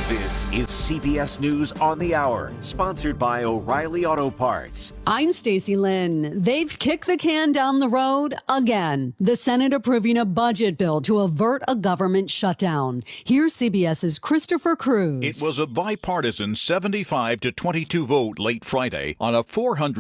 This is CBS News on the Hour, sponsored by O'Reilly Auto Parts. I'm Stacey Lynn. They've kicked the can down the road again. The Senate approving a budget bill to avert a government shutdown. Here's CBS's Christopher Cruz. It was a bipartisan 75-22 vote late Friday on a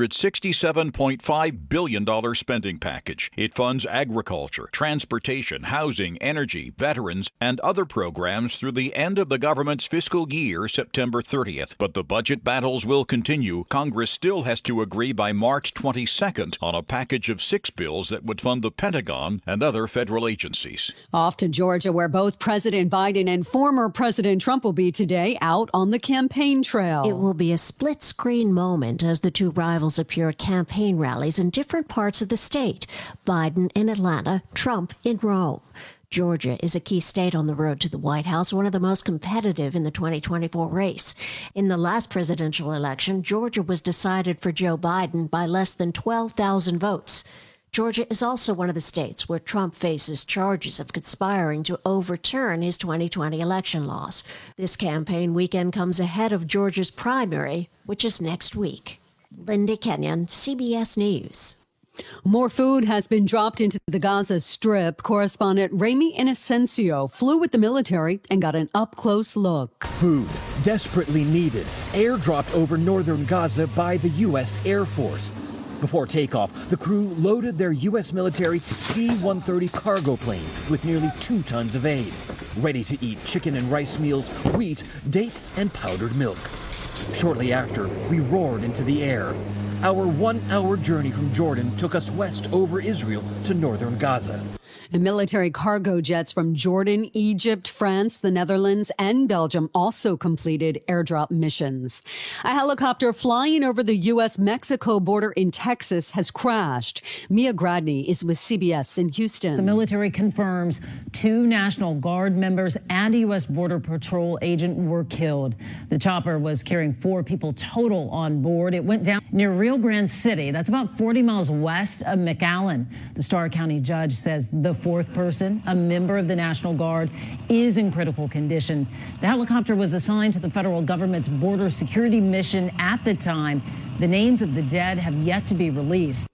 $467.5 billion spending package. It funds agriculture, transportation, housing, energy, veterans, and other programs through the end of the government's fiscal year, September 30th. But the budget battles will continue. Congress still has to agree by March 22nd on a package of 6 bills that would fund the Pentagon and other federal agencies. Off to Georgia, where both President Biden and former President Trump will be today, out on the campaign trail. It will be a split-screen moment as the two rivals appear at campaign rallies in different parts of the state. Biden in Atlanta, Trump in Rome. Georgia is a key state on the road to the White House, one of the most competitive in the 2024 race. In the last presidential election, Georgia was decided for Joe Biden by less than 12,000 votes. Georgia is also one of the states where Trump faces charges of conspiring to overturn his 2020 election loss. This campaign weekend comes ahead of Georgia's primary, which is next week. Linda Kenyon, CBS News. More food has been dropped into the Gaza Strip. Correspondent Ramy Inocencio flew with the military and got an up-close look. Food, desperately needed, airdropped over northern Gaza by the U.S. Air Force. Before takeoff, the crew loaded their U.S. military C-130 cargo plane with nearly 2 tons of aid. Ready to eat chicken and rice meals, wheat, dates, and powdered milk. Shortly after, we roared into the air. Our 1-hour journey from Jordan took us west over Israel to northern Gaza. And military cargo jets from Jordan, Egypt, France, the Netherlands, and Belgium also completed airdrop missions. A helicopter flying over the U.S.-Mexico border in Texas has crashed. Mia Gradney is with CBS in Houston. The military confirms 2 National Guard members and a U.S. Border Patrol agent were killed. The chopper was carrying 4 people total on board. It went down near Rio Grande City. That's about 40 miles west of McAllen. The Starr County judge says the 4th person, a member of the National Guard, is in critical condition. The helicopter was assigned to the federal government's border security mission at the time. The names of the dead have yet to be released.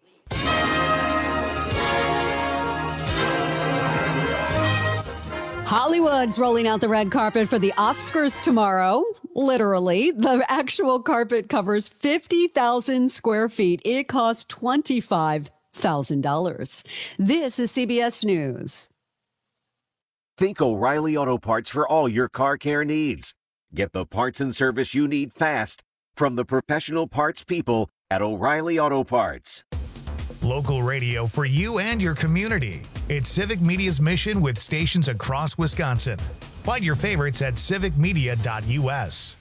Hollywood's rolling out the red carpet for the Oscars tomorrow. Literally, the actual carpet covers 50,000 square feet. It costs $25,000. This is CBS News. Think O'Reilly Auto Parts for all your car care needs. Get the parts and service you need fast from the professional parts people at O'Reilly Auto Parts. Local radio for you and your community. It's Civic Media's mission with stations across Wisconsin. Find your favorites at civicmedia.us.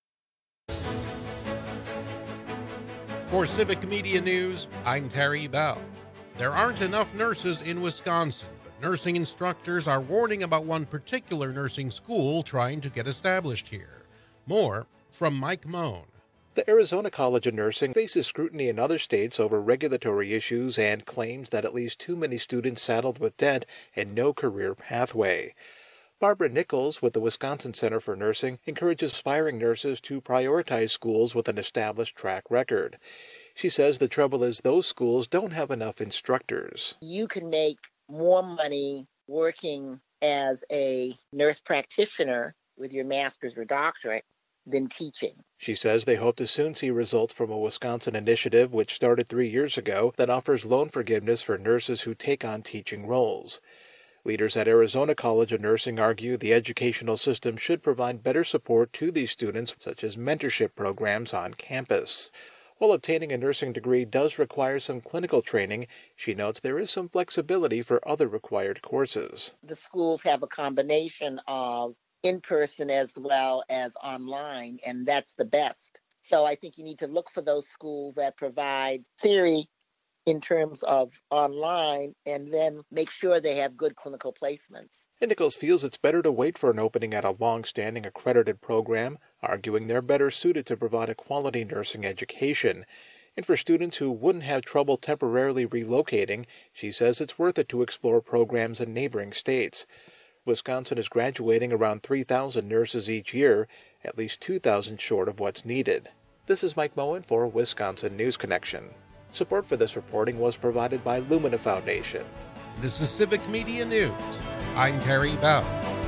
For Civic Media News, I'm Terry Bell. There aren't enough nurses in Wisconsin, but nursing instructors are warning about one particular nursing school trying to get established here. More from Mike Moan. The Arizona College of Nursing faces scrutiny in other states over regulatory issues and claims that at least too many students saddled with debt and no career pathway. Barbara Nichols with the Wisconsin Center for Nursing encourages aspiring nurses to prioritize schools with an established track record. She says the trouble is those schools don't have enough instructors. You can make more money working as a nurse practitioner with your master's or doctorate than teaching. She says they hope to soon see results from a Wisconsin initiative which started 3 years ago that offers loan forgiveness for nurses who take on teaching roles. Leaders at Arizona College of Nursing argue the educational system should provide better support to these students, such as mentorship programs on campus. While obtaining a nursing degree does require some clinical training, she notes there is some flexibility for other required courses. The schools have a combination of in-person as well as online, and that's the best. So I think you need to look for those schools that provide theory in terms of online and then make sure they have good clinical placements. And Nichols feels it's better to wait for an opening at a long-standing accredited program, arguing they're better suited to provide a quality nursing education. And for students who wouldn't have trouble temporarily relocating, she says it's worth it to explore programs in neighboring states. Wisconsin is graduating around 3,000 nurses each year, at least 2,000 short of what's needed. This is Mike Moen for Wisconsin News Connection. Support for this reporting was provided by Lumina Foundation. This is Civic Media News. I'm Terry Bell.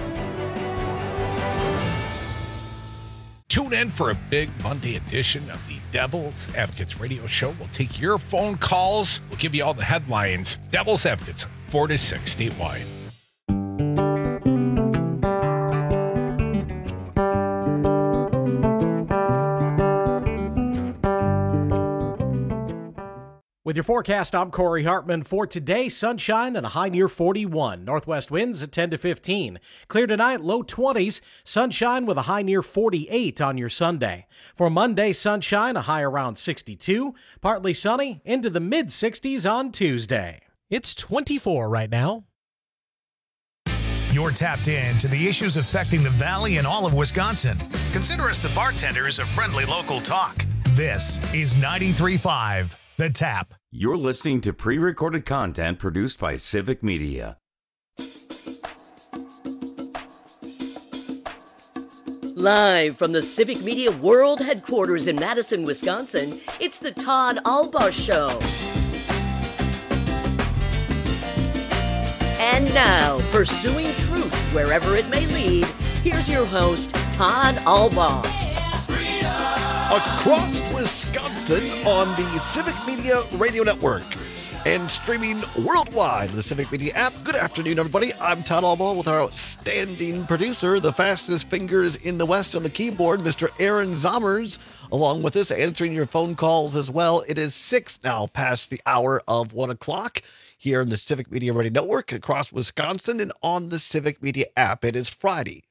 Tune in for a big Monday edition of the Devil's Advocates radio show. We'll take your phone calls. We'll give you all the headlines. Devil's Advocates, 4 to 6 statewide. With your forecast, I'm Corey Hartman. For today, sunshine and a high near 41. Northwest winds at 10 to 15. Clear tonight, low 20s. Sunshine with a high near 48 on your Sunday. For Monday, sunshine, a high around 62. Partly sunny, into the mid-60s on Tuesday. It's 24 right now. You're tapped in to the issues affecting the Valley and all of Wisconsin. Consider us the bartenders of friendly local talk. This is 93.5 The Tap. You're listening to pre-recorded content produced by Civic Media. Live from the Civic Media World Headquarters in Madison, Wisconsin, it's the Todd Albaugh Show. And now, pursuing truth wherever it may lead, here's your host, Todd Albaugh. Across Wisconsin on the Civic Media Radio Network and streaming worldwide on the Civic Media app. Good afternoon, everybody. I'm Todd Albaugh with our outstanding producer, the fastest fingers in the West on the keyboard, Mr. Aaron Zommers, along with us, answering your phone calls as well. It is 6 now past the hour of 1 o'clock here in the Civic Media Radio Network across Wisconsin and on the Civic Media app. It is Friday,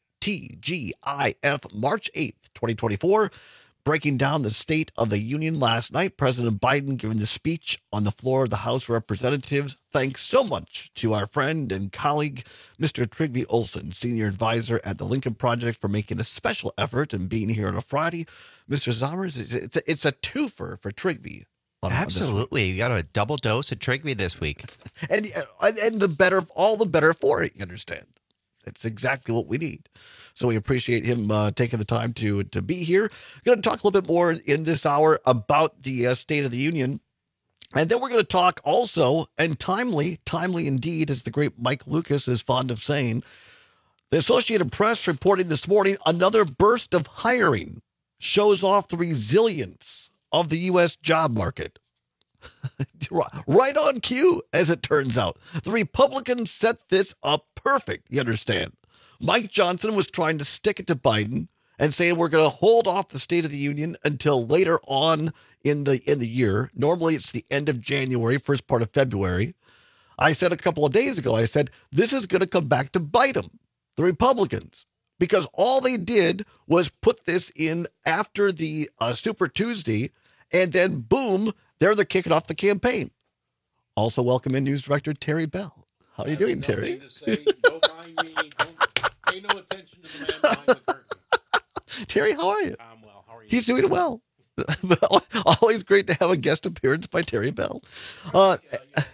TGIF, March 8th, 2024. Breaking down the State of the Union last night, President Biden giving the speech on the floor of the House of Representatives. Thanks so much to our friend and colleague, Mr. Trygve Olsen, Senior Advisor at the Lincoln Project, for making a special effort and being here on a Friday. Mr. Zommers, it's a twofer for Trygve. Absolutely. You got a double dose of Trygve this week. And the better, all the better for it, you understand. That's exactly what we need. So we appreciate him taking the time to be here. We're going to talk a little bit more in this hour about the State of the Union. And then we're going to talk also, and timely indeed, as the great Mike Lucas is fond of saying, the Associated Press reporting this morning, another burst of hiring shows off the resilience of the U.S. job market. Right on cue, as it turns out. The Republicans set this up perfect, you understand. Mike Johnson was trying to stick it to Biden and saying we're going to hold off the State of the Union until later on in the year. Normally it's the end of January, first part of February. I said a couple of days ago, I said, this is going to come back to bite them, the Republicans, because all they did was put this in after the Super Tuesday, and then boom, they're kicking off the campaign. Also welcome in News Director Terry Bell. How are you doing, Terry? To say, don't mind me. Don't pay no attention to the man behind the curtain. Terry, how are you? I'm well. How are you? He's doing well. Always great to have a guest appearance by Terry Bell. What?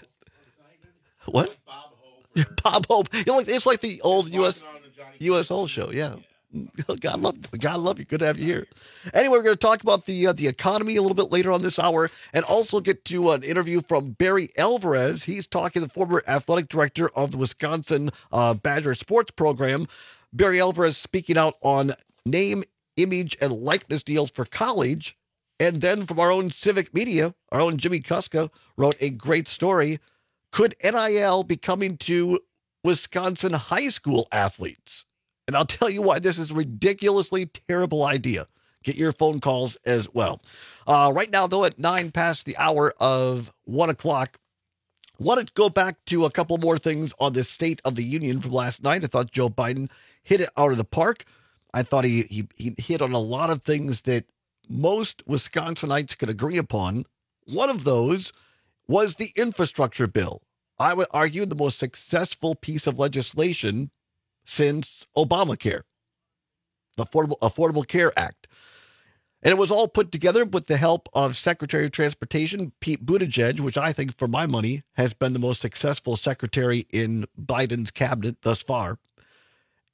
Bob Hope. You know, it's like the old U.S. Old show. Yeah. God love you. Good to have you here. Anyway, we're going to talk about the economy a little bit later on this hour, and also get to an interview from Barry Alvarez. He's talking to the former athletic director of the Wisconsin Badger sports program. Barry Alvarez speaking out on name, image, and likeness deals for college. And then from our own Civic Media, our own Jimmy Kuska wrote a great story. Could NIL be coming to Wisconsin high school athletes? And I'll tell you why this is a ridiculously terrible idea. Get your phone calls as well. Right now, though, at 9 past the hour of 1 o'clock, wanted to go back to a couple more things on the State of the Union from last night. I thought Joe Biden hit it out of the park. I thought he hit on a lot of things that most Wisconsinites could agree upon. One of those was the infrastructure bill. I would argue the most successful piece of legislation since Obamacare, the Affordable Care Act. And it was all put together with the help of Secretary of Transportation Pete Buttigieg, which I think, for my money, has been the most successful secretary in Biden's cabinet thus far.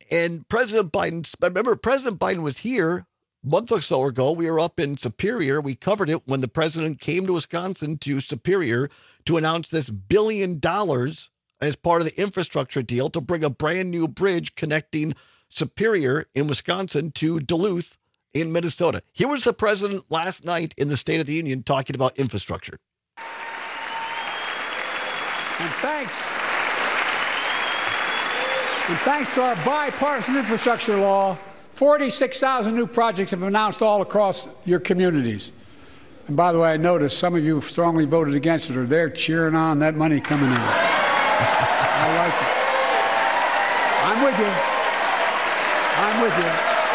And President Biden was here a month or so ago. We were up in Superior. We covered it when the president came to Wisconsin to Superior to announce this $1 billion as part of the infrastructure deal to bring a brand new bridge connecting Superior in Wisconsin to Duluth in Minnesota. Here was the president last night in the State of the Union talking about infrastructure. And thanks to our bipartisan infrastructure law, 46,000 new projects have been announced all across your communities. And by the way, I noticed some of you strongly voted against it, or they're cheering on that money coming in. I like it. I'm with you.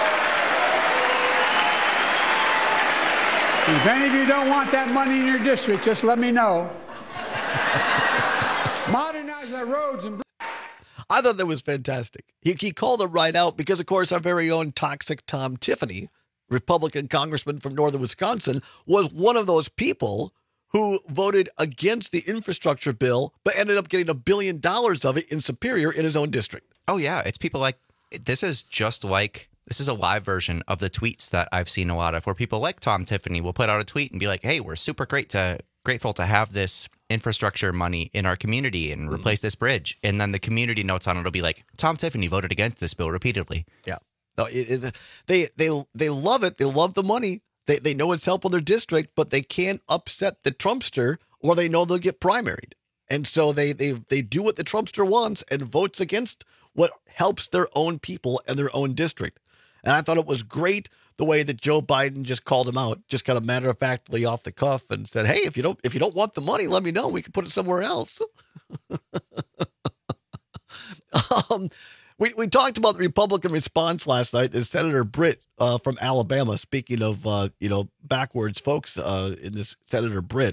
If any of you don't want that money in your district, just let me know. Modernize our roads and I thought that was fantastic. He called him right out because, of course, our very own toxic Tom Tiffany, Republican congressman from northern Wisconsin, was one of those people who voted against the infrastructure bill, but ended up getting $1 billion of it in Superior in his own district. Oh, yeah. It's people like this is a live version of the tweets that I've seen a lot of, where people like Tom Tiffany will put out a tweet and be like, hey, we're super grateful to have this infrastructure money in our community and replace this bridge. And then the community notes on it will be like, Tom Tiffany voted against this bill repeatedly. Yeah. No, they love it. They love the money. They know it's helping their district, but they can't upset the Trumpster or they know they'll get primaried. And so they do what the Trumpster wants and votes against what helps their own people and their own district. And I thought it was great the way that Joe Biden just called him out, just kind of matter-of-factly off the cuff and said, hey, if you don't want the money, let me know. We can put it somewhere else. We talked about the Republican response last night. There's Senator Britt from Alabama, speaking of, backwards folks in this, Senator Britt,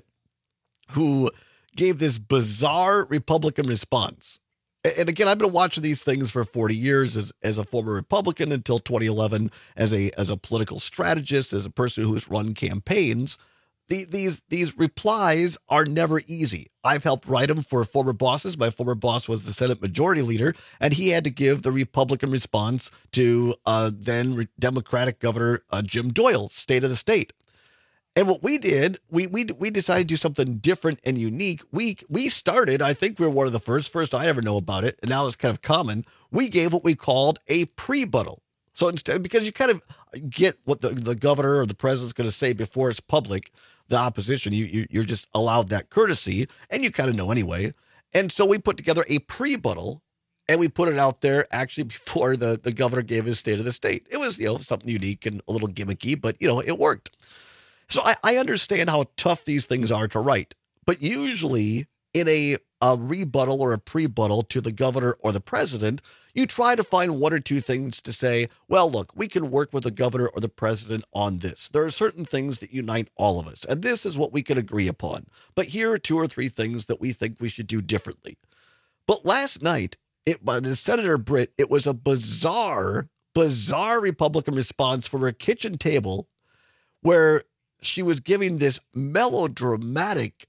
who gave this bizarre Republican response. And again, I've been watching these things for 40 years as a former Republican until 2011 as a political strategist, as a person who's run campaigns. These replies are never easy. I've helped write them for former bosses. My former boss was the Senate Majority Leader, and he had to give the Republican response to then Democratic Governor Jim Doyle's State of the State. And what we did, we decided to do something different and unique. We started, I think we were one of the first I ever know about it, and now it's kind of common. We gave what we called a pre-buttal. So instead, because you kind of get what the governor or the president's going to say before it's public, the opposition, you're just allowed that courtesy, and you kind of know anyway. And so we put together a pre-buttal, and we put it out there actually before the governor gave his State of the State. It was, something unique and a little gimmicky, but, it worked. So I understand how tough these things are to write, but usually in a rebuttal or a pre-buttal to the governor or the president, you try to find one or two things to say, well, look, we can work with the governor or the president on this. There are certain things that unite all of us, and this is what we can agree upon. But here are two or three things that we think we should do differently. But last night, by Senator Britt, it was a bizarre Republican response from her kitchen table where she was giving this melodramatic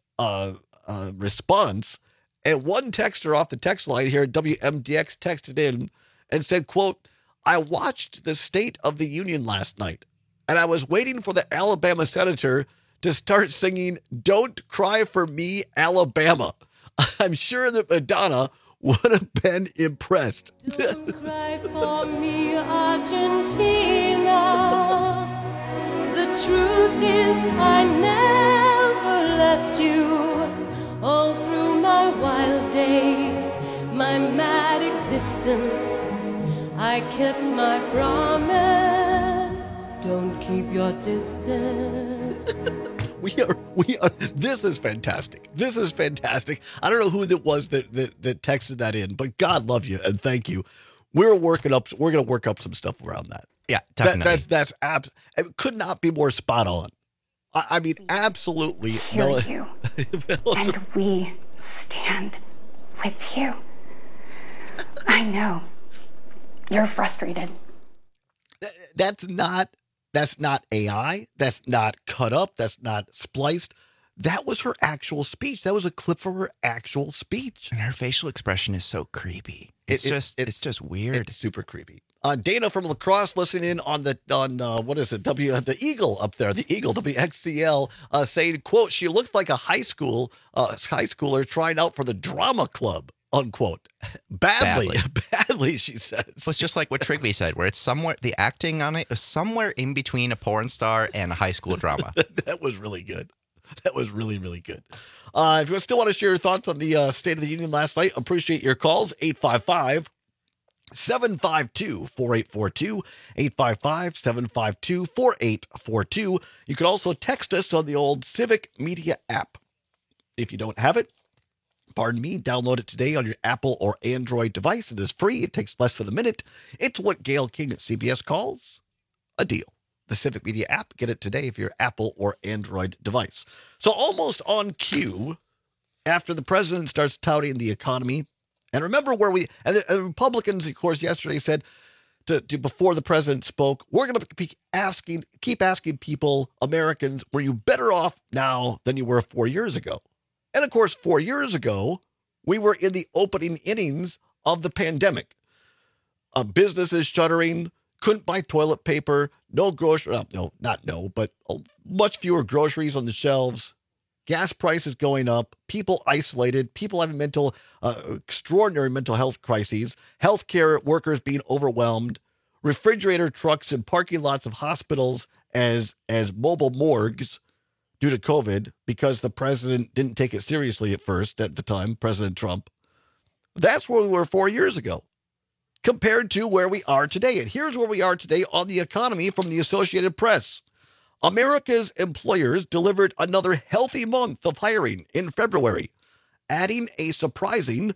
response, and one texter off the text line here at WMDX texted in and said, quote, I watched the State of the Union last night, and I was waiting for the Alabama senator to start singing Don't Cry for Me, Alabama. I'm sure that Madonna would have been impressed. Don't cry for me, Argentina. The truth is I never left you. All through my wild days, my mad existence, I kept my promise. Don't keep your distance. We are. This is fantastic. This is fantastic. I don't know who that was that texted that in, but God love you and thank you. We're going to work up some stuff around that. Yeah, definitely. It could not be more spot on. I mean, absolutely. Hear you, and we stand with you. I know you're frustrated. That's not AI. That's not cut up. That's not spliced. That was her actual speech. That was a clip from her actual speech. And her facial expression is so creepy. It's just weird. It's super creepy. Dana from La Crosse listening in on what is it? The Eagle up there, the Eagle WXCL, saying, quote, she looked like a high schooler trying out for the drama club, unquote. Badly, she says. Well, it's just like what Trigby said, where it's somewhere, the acting on it is somewhere in between a porn star and a high school drama. That was really good. That was really, really good. If you still want to share your thoughts on the State of the Union last night, appreciate your calls. 855-752-4842. 855-752-4842. You can also text us on the old Civic Media app. If you don't have it, download it today on your Apple or Android device. It is free. It takes less than a minute. It's what Gail King at CBS calls a deal. The Civic Media app. Get it today if you're Apple or Android device. So almost on cue, after the president starts touting the economy, and remember the Republicans, of course, yesterday said before the president spoke, we're going to keep asking people, Americans, were you better off now than you were 4 years ago? And of course, 4 years ago, we were in the opening innings of the pandemic. Businesses shuttering, couldn't buy toilet paper, but much fewer groceries on the shelves, gas prices going up, people isolated, people having extraordinary mental health crises, healthcare workers being overwhelmed, refrigerator trucks in parking lots of hospitals as mobile morgues due to COVID because the president didn't take it seriously at the time, President Trump. That's where we were 4 years ago, compared to where we are today. And here's where we are today on the economy from the Associated Press. America's employers delivered another healthy month of hiring in February, adding a surprising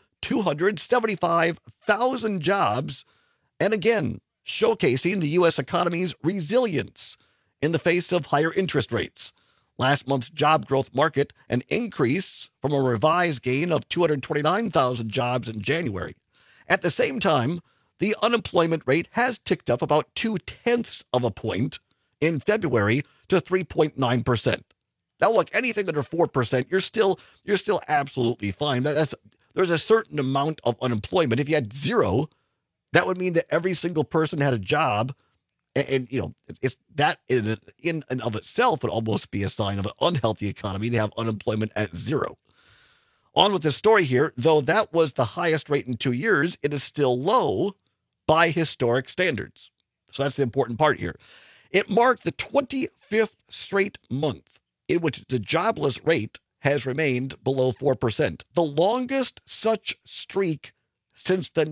275,000 jobs, and again, showcasing the U.S. economy's resilience in the face of higher interest rates. Last month's job growth marked an increase from a revised gain of 229,000 jobs in January. At the same time, the unemployment rate has ticked up about 0.2 of a point in February to 3.9%. Now, look, anything under 4%, you're still absolutely fine. There's a certain amount of unemployment. If you had zero, that would mean that every single person had a job, and it's that in and of itself would almost be a sign of an unhealthy economy to have unemployment at zero. On with the story here, though that was the highest rate in 2 years, it is still low by historic standards. So that's the important part here. It marked the 25th straight month in which the jobless rate has remained below 4%, the longest such streak since the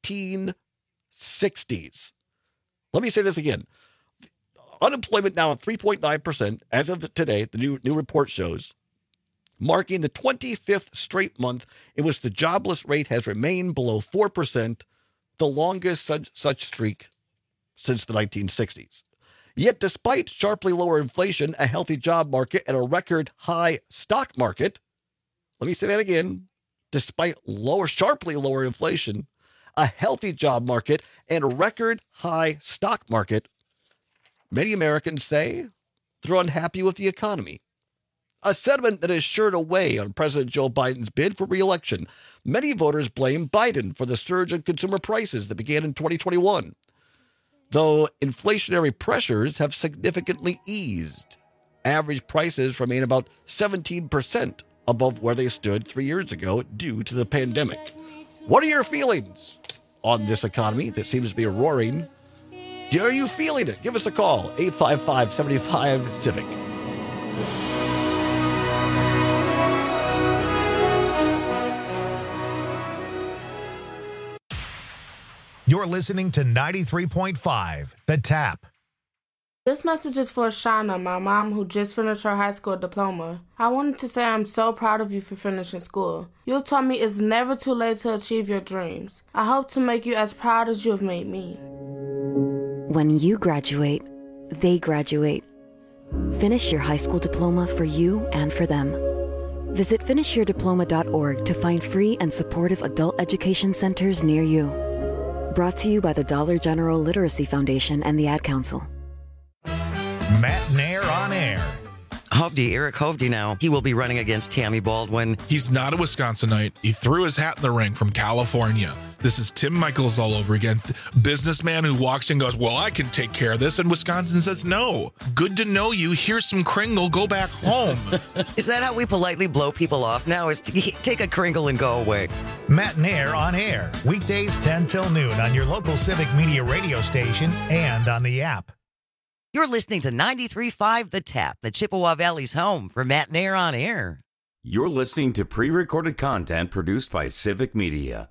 1960s. Let me say this again. Unemployment now at 3.9% as of today, the new report shows, marking the 25th straight month in which the jobless rate has remained below 4%, the longest such streak since the 1960s. Yet despite sharply lower inflation, a healthy job market, and a record high stock market, let me say that again, despite sharply lower inflation, a healthy job market, and a record high stock market, many Americans say they're unhappy with the economy. A sentiment that is sure to weigh on President Joe Biden's bid for re-election. Many voters blame Biden for the surge in consumer prices that began in 2021. Though inflationary pressures have significantly eased, average prices remain about 17% above where they stood 3 years ago due to the pandemic. What are your feelings on this economy that seems to be roaring? Are you feeling it? Give us a call, 855-75-CIVIC. You're listening to 93.5, The Tap. This message is for Shauna, my mom, who just finished her high school diploma. I wanted to say I'm so proud of you for finishing school. You taught me it's never too late to achieve your dreams. I hope to make you as proud as you have made me. When you graduate, they graduate. Finish your high school diploma for you and for them. Visit finishyourdiploma.org to find free and supportive adult education centers near you. Brought to you by the Dollar General Literacy Foundation and the Ad Council. Matt Nair on air. Hovde, Eric Hovde now. He will be running against Tammy Baldwin. He's not a Wisconsinite. He threw his hat in the ring from California. This is Tim Michaels all over again. Businessman who walks in and goes, well, I can take care of this. And Wisconsin says, no. Good to know you. Here's some Kringle. Go back home. Is that how we politely blow people off now? Is to take a Kringle and go away? Matt and Air on air. Weekdays 10 till noon on your local Civic Media radio station and on the app. You're listening to 93.5 The Tap, the Chippewa Valley's home for Matt and Air on air. You're listening to pre-recorded content produced by Civic Media.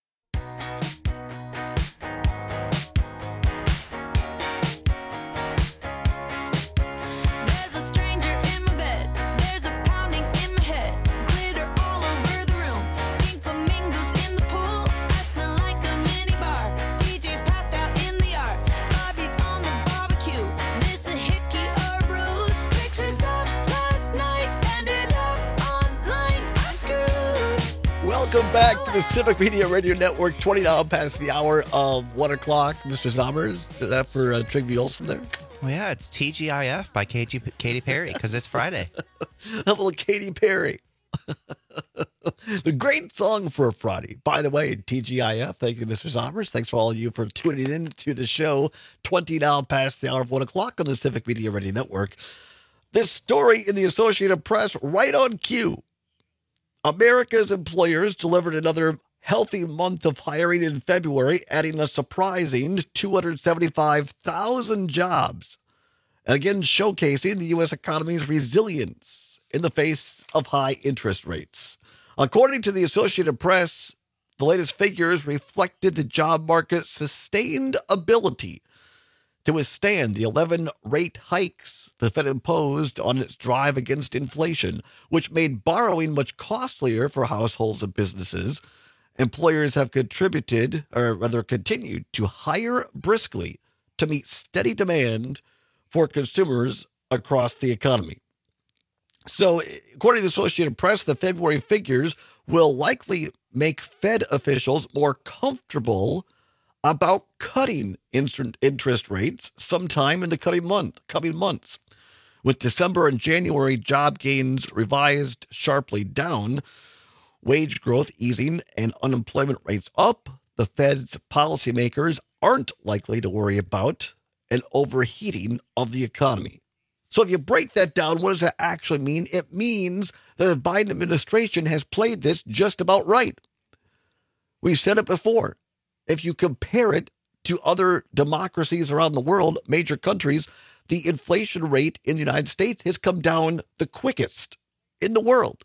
Welcome back to the Civic Media Radio Network, 20 now past the hour of 1 o'clock. Mr. Zommers, is that for Trygve Olsen there? Well, yeah, it's TGIF by Katy Perry because it's Friday. A little Katy Perry. The great song for a Friday. By the way, TGIF, thank you, Mr. Zommers. Thanks for all of you for tuning in to the show, 20 now past the hour of 1 o'clock on the Civic Media Radio Network. This story in the Associated Press, right on cue. America's employers delivered another healthy month of hiring in February, adding a surprising 275,000 jobs, and again showcasing the U.S. economy's resilience in the face of high interest rates. According to the Associated Press, the latest figures reflected the job market's sustained ability to withstand the 11 rate hikes the Fed imposed on its drive against inflation, which made borrowing much costlier for households and businesses. Employers have continued to hire briskly to meet steady demand for consumers across the economy. So, according to the Associated Press, the February figures will likely make Fed officials more comfortable about cutting interest rates sometime in the coming months. With December and January job gains revised sharply down, wage growth easing, and unemployment rates up, the Fed's policymakers aren't likely to worry about an overheating of the economy. So if you break that down, what does that actually mean? It means that the Biden administration has played this just about right. We've said it before. If you compare it to other democracies around the world, major countries, the inflation rate in the United States has come down the quickest in the world.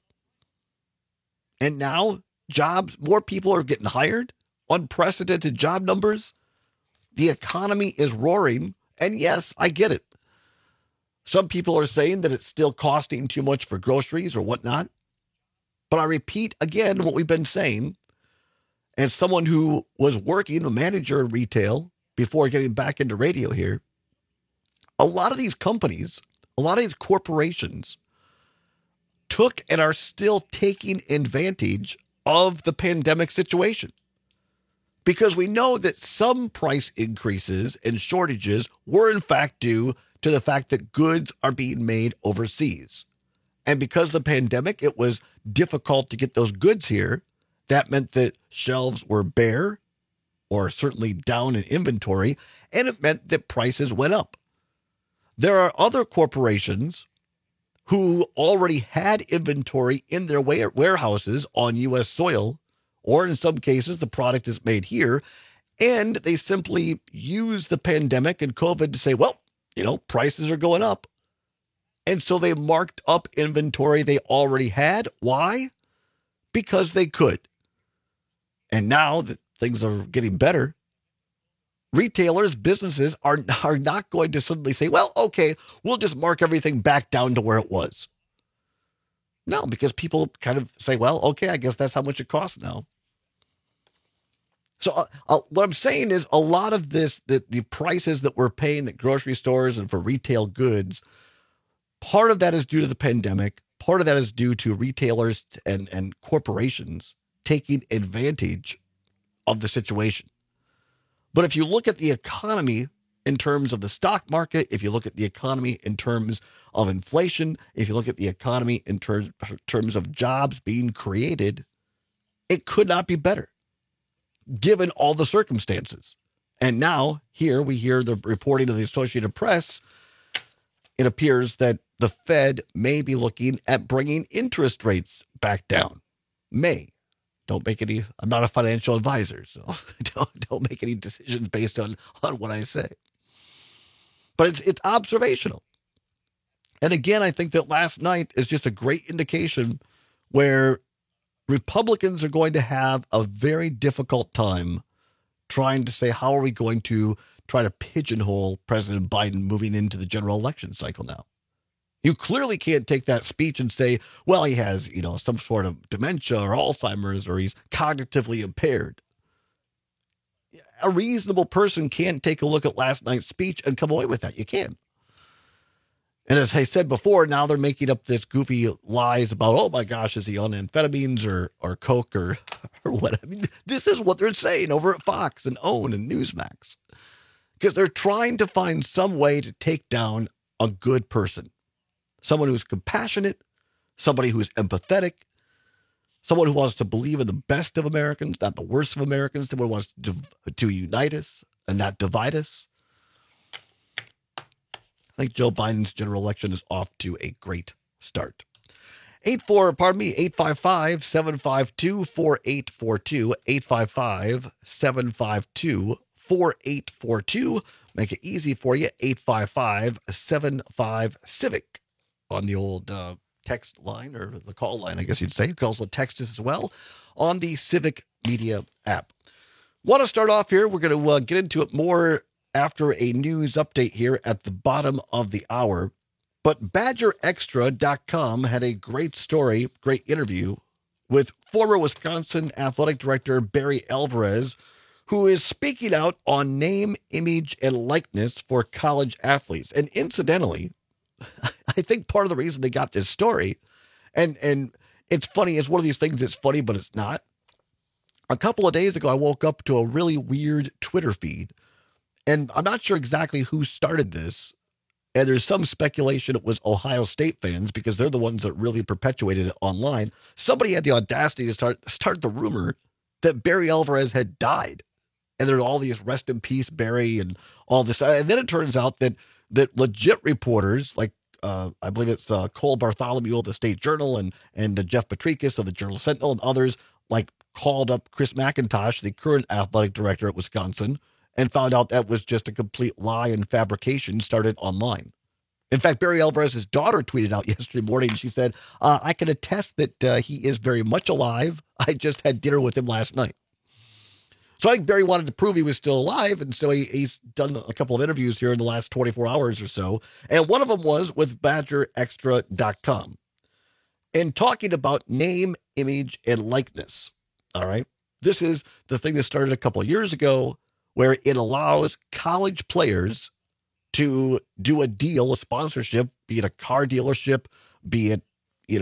And now more people are getting hired, unprecedented job numbers. The economy is roaring. And yes, I get it. Some people are saying that it's still costing too much for groceries or whatnot. But I repeat again what we've been saying. As someone who was working, a manager in retail before getting back into radio here, a lot of these companies, a lot of these corporations took and are still taking advantage of the pandemic situation. Because we know that some price increases and shortages were in fact due to the fact that goods are being made overseas. And because of the pandemic, it was difficult to get those goods here. That meant that shelves were bare or certainly down in inventory, and it meant that prices went up. There are other corporations who already had inventory in their warehouses on U.S. soil, or in some cases, the product is made here, and they simply use the pandemic and COVID to say, well, prices are going up. And so they marked up inventory they already had. Why? Because they could. And now that things are getting better, retailers, businesses are not going to suddenly say, well, okay, we'll just mark everything back down to where it was. No, because people kind of say, well, okay, I guess that's how much it costs now. So what I'm saying is a lot of this, the prices that we're paying at grocery stores and for retail goods, part of that is due to the pandemic. Part of that is due to retailers and corporations taking advantage of the situation. But if you look at the economy in terms of the stock market, if you look at the economy in terms of inflation, if you look at the economy in terms of jobs being created, it could not be better, given all the circumstances. And now, here we hear the reporting of the Associated Press. It appears that the Fed may be looking at bringing interest rates back down. Don't make any, I'm not a financial advisor, so don't make any decisions based on what I say. But it's observational. And again, I think that last night is just a great indication where Republicans are going to have a very difficult time trying to say, how are we going to try to pigeonhole President Biden moving into the general election cycle now? You clearly can't take that speech and say, well, he has, some sort of dementia or Alzheimer's, or he's cognitively impaired. A reasonable person can't take a look at last night's speech and come away with that. You can. And as I said before, now they're making up this goofy lies about, oh my gosh, is he on amphetamines or coke or what? I mean, this is what they're saying over at Fox and OWN and Newsmax. Because they're trying to find some way to take down a good person. Someone who's compassionate, somebody who's empathetic, someone who wants to believe in the best of Americans, not the worst of Americans, someone who wants to unite us and not divide us. I think Joe Biden's general election is off to a great start. 855-752-4842, 855-752-4842. Make it easy for you, 855-75-CIVIC on the old text line, or the call line, I guess you'd say. You can also text us as well on the Civic Media app. Want to start off here. We're going to get into it more after a news update here at the bottom of the hour. But BadgerExtra.com had a great story, great interview with former Wisconsin Athletic Director Barry Alvarez, who is speaking out on name, image, and likeness for college athletes. And incidentally, I think part of the reason they got this story, and it's funny, it's one of these things that's funny, but it's not. A couple of days ago, I woke up to a really weird Twitter feed, and I'm not sure exactly who started this. And there's some speculation it was Ohio State fans, because they're the ones that really perpetuated it online. Somebody had the audacity to start the rumor that Barry Alvarez had died. And there's all these rest in peace, Barry, and all this. And then it turns out that legit reporters, like I believe it's Cole Bartholomew of the State Journal and Jeff Petrikis of the Journal Sentinel and others, like called up Chris McIntosh, the current athletic director at Wisconsin, and found out that was just a complete lie and fabrication started online. In fact, Barry Alvarez's daughter tweeted out yesterday morning. She said, I can attest that he is very much alive. I just had dinner with him last night. So I think Barry wanted to prove he was still alive, and so he's done a couple of interviews here in the last 24 hours or so, and one of them was with BadgerExtra.com. And talking about name, image, and likeness, all right? This is the thing that started a couple of years ago, where it allows college players to do a deal, a sponsorship, be it a car dealership, be it,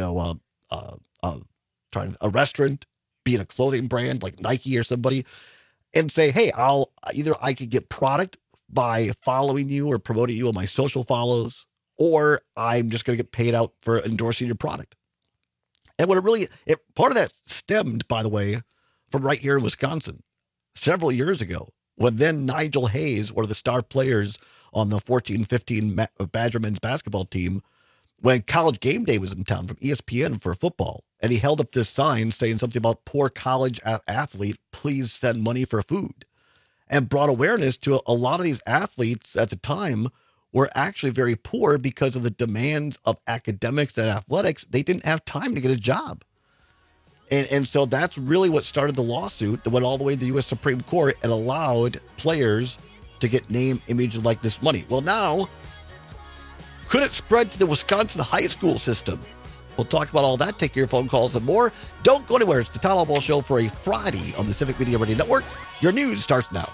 a restaurant, be it a clothing brand like Nike or somebody, and say, hey, I could get product by following you or promoting you on my social follows, or I'm just going to get paid out for endorsing your product. And part of that stemmed, by the way, from right here in Wisconsin several years ago, when then Nigel Hayes, one of the star players on the 14-15 Badger men's basketball team, when College Game Day was in town from ESPN for football, and he held up this sign saying something about poor college athlete, please send money for food, and brought awareness to a lot of these athletes at the time were actually very poor because of the demands of academics and athletics. They didn't have time to get a job. And so that's really what started the lawsuit that went all the way to the U.S. Supreme Court and allowed players to get name, image, and likeness money. Well, now, could it spread to the Wisconsin high school system? We'll talk about all that, take your phone calls and more. Don't go anywhere. It's the Todd Albaugh Show for a Friday on the Civic Media Radio Network. Your news starts now.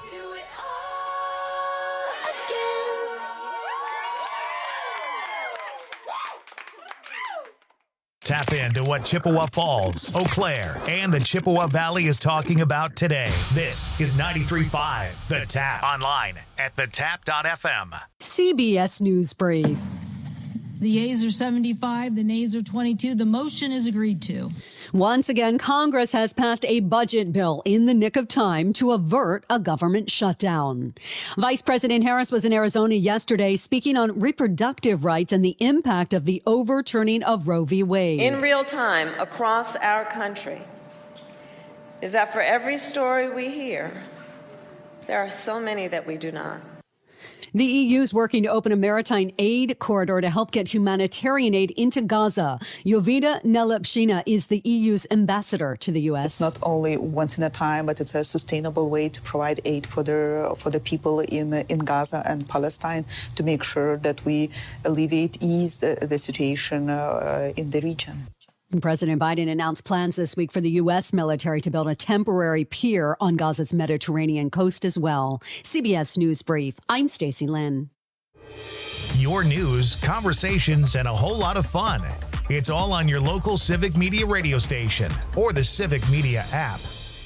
Tap into what Chippewa Falls, Eau Claire, and the Chippewa Valley is talking about today. This is 93.5 The Tap. Online at thetap.fm. CBS News Brief. The yeas are 75, the nays are 22. The motion is agreed to. Once again, Congress has passed a budget bill in the nick of time to avert a government shutdown. Vice President Harris was in Arizona yesterday speaking on reproductive rights and the impact of the overturning of Roe v. Wade. In real time across our country is that for every story we hear, there are so many that we do not. The EU is working to open a maritime aid corridor to help get humanitarian aid into Gaza. Jovita Nelepshina is the EU's ambassador to the U.S. It's not only once in a time, but it's a sustainable way to provide aid for the people in Gaza and Palestine to make sure that we ease the situation in the region. President Biden announced plans this week for the U.S. military to build a temporary pier on Gaza's Mediterranean coast as well. CBS News Brief. I'm Stacey Lynn. Your news, conversations, and a whole lot of fun. It's all on your local Civic Media radio station or the Civic Media app.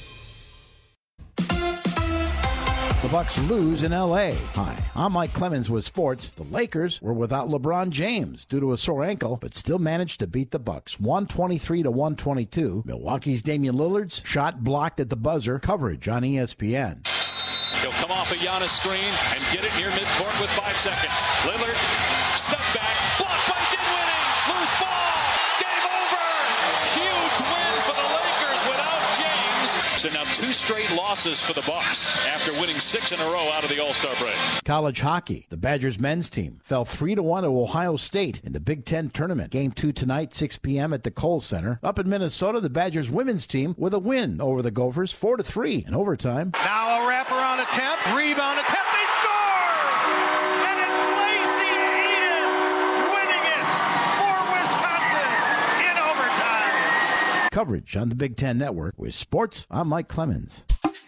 The Bucks lose in L.A. Hi, I'm Mike Clemens with sports. The Lakers were without LeBron James due to a sore ankle, but still managed to beat the Bucks 123-122. Milwaukee's Damian Lillard's shot blocked at the buzzer. Coverage on ESPN. He'll come off a Giannis screen and get it near midcourt with 5 seconds. Lillard, step back, blocked by Dinwiddie, loose ball, game over. Huge win for the Lakers without James. So now 2 straight losses for the Bucks after winning 6 in a row out of the All-Star break. College hockey. The Badgers men's team fell 3-1 to Ohio State in the Big Ten tournament. Game 2 tonight, 6 p.m. at the Kohl Center. Up in Minnesota, the Badgers women's team with a win over the Gophers, 4-3 in overtime. Now a wraparound attempt, rebound attempt, they score! And it's Lacey Eden winning it for Wisconsin in overtime. Coverage on the Big Ten Network. With sports, I'm Mike Clemens.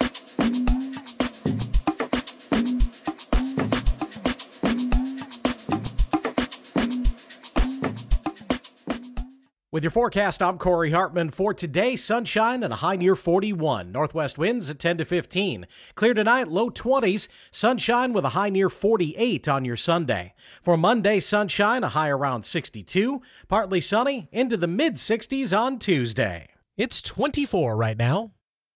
With your forecast, I'm Corey Hartman. For today, sunshine and a high near 41. Northwest winds at 10 to 15. Clear tonight, low 20s. Sunshine with a high near 48 on your Sunday. For Monday, sunshine, a high around 62. Partly sunny, into the mid-60s on Tuesday. It's 24 right now.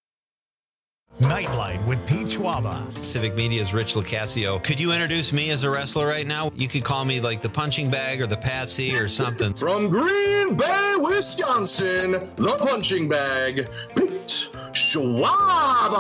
Nightlight with Pete Schwaba. Civic Media's Rich Locascio. Could you introduce me as a wrestler right now? You could call me like the punching bag or the Patsy or something. From Green Bay, Wisconsin, the punching bag, Pete Schwaba.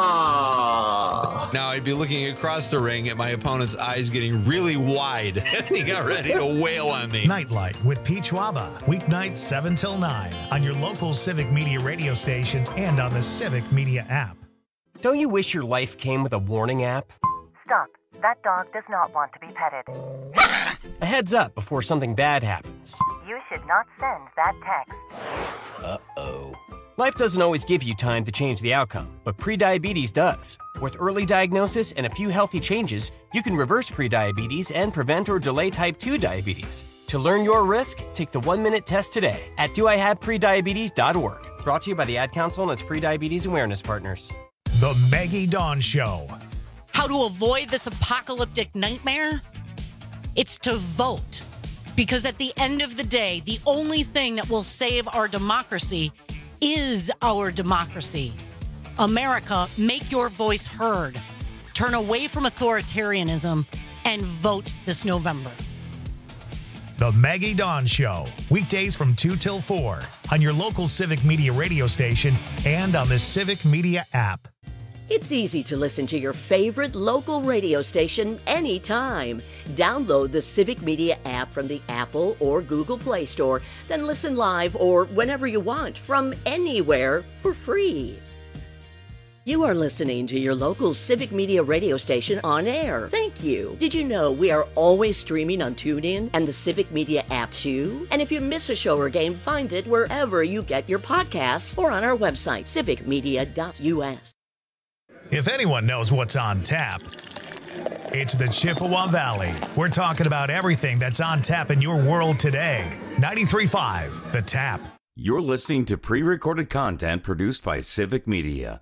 Now I'd be looking across the ring at my opponent's eyes getting really wide as he got ready to wail on me. Nightlight with Pete Schwaba. Weeknights 7 till 9 on your local Civic Media radio station and on the Civic Media app. Don't you wish your life came with a warning app? Stop. That dog does not want to be petted. A heads up before something bad happens. You should not send that text. Uh-oh. Life doesn't always give you time to change the outcome, but prediabetes does. With early diagnosis and a few healthy changes, you can reverse prediabetes and prevent or delay type 2 diabetes. To learn your risk, take the 1-minute test today at doihaveprediabetes.org. Brought to you by the Ad Council and its prediabetes awareness partners. The Maggie Dawn Show. How to avoid this apocalyptic nightmare? It's to vote. Because at the end of the day, the only thing that will save our democracy is our democracy. America, make your voice heard. Turn away from authoritarianism and vote this November. The Maggie Dawn Show. Weekdays from 2 till 4 on your local Civic Media radio station and on the Civic Media app. It's easy to listen to your favorite local radio station anytime. Download the Civic Media app from the Apple or Google Play Store, then listen live or whenever you want from anywhere for free. You are listening to your local Civic Media radio station on air. Thank you. Did you know we are always streaming on TuneIn and the Civic Media app too? And if you miss a show or game, find it wherever you get your podcasts or on our website, civicmedia.us. If anyone knows what's on tap, it's the Chippewa Valley. We're talking about everything that's on tap in your world today. 93.5 The Tap. You're listening to pre-recorded content produced by Civic Media.